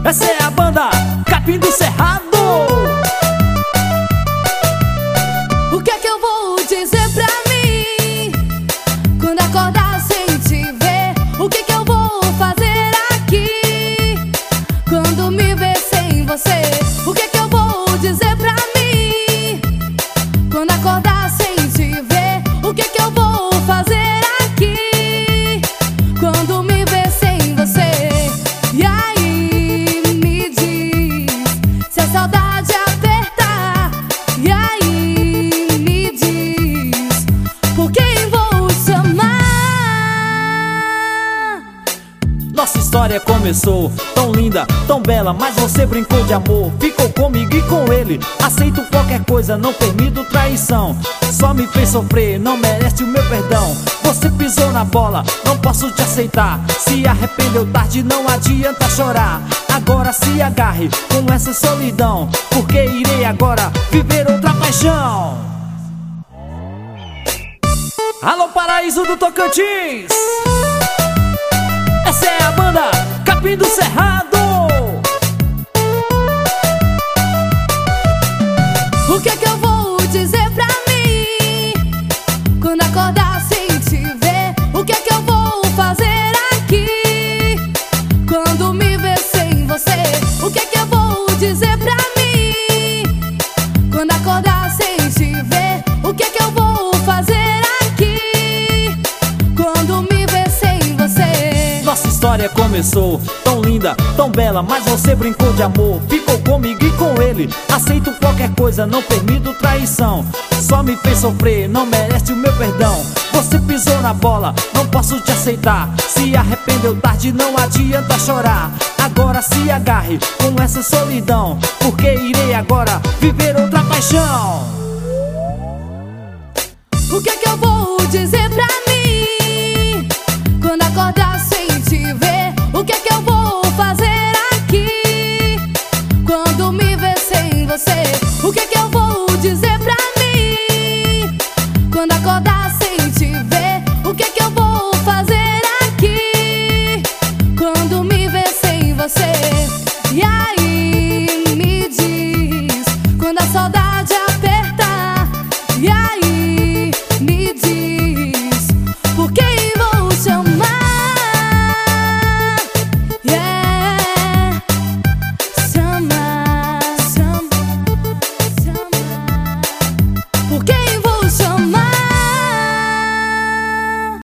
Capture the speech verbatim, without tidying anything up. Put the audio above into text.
Essa é a banda Capim do Cerrado. O que é que eu vou dizer pra mim quando acordar sem te ver? O que é que eu vou fazer aqui quando me ver sem você? O que é que eu vou dizer pra mim quando acordar sem te ver? O que é que eu vou fazer aqui quando me ver sem você? E aí me diz se a saudade apertar. E aí me diz por quem vou chamar. Nossa história começou tão linda, tão bela, mas você brincou de amor. Ficou comigo e com ele, aceito qualquer coisa, não permito traição. Só me fez sofrer, não merece o meu perdão. Você pisou na bola, não posso te aceitar. Se arrependeu tarde, não adianta chorar. Agora se agarre com essa solidão, porque irei agora viver outra paixão. Alô, Paraíso do Tocantins, essa é a banda Capim do Cerrado. O que é que eu vou dizer pra mim quando acordar sem te ver? O que é que eu vou fazer aqui quando me ver sem você? O que é que eu vou dizer pra mim quando acordar sem te ver? O que é que eu vou fazer aqui quando me ver sem você? Nossa história começou tão linda, tão bela, mas você brincou de amor. Ficou comigo e com ele, aceito qualquer coisa, não permito traição. Só me fez sofrer, não merece o meu perdão. Você pisou na bola, não posso te aceitar. Se arrependeu tarde, não adianta chorar. Agora se agarre com essa solidão, porque irei agora viver outra paixão. O que é que eu vou dizer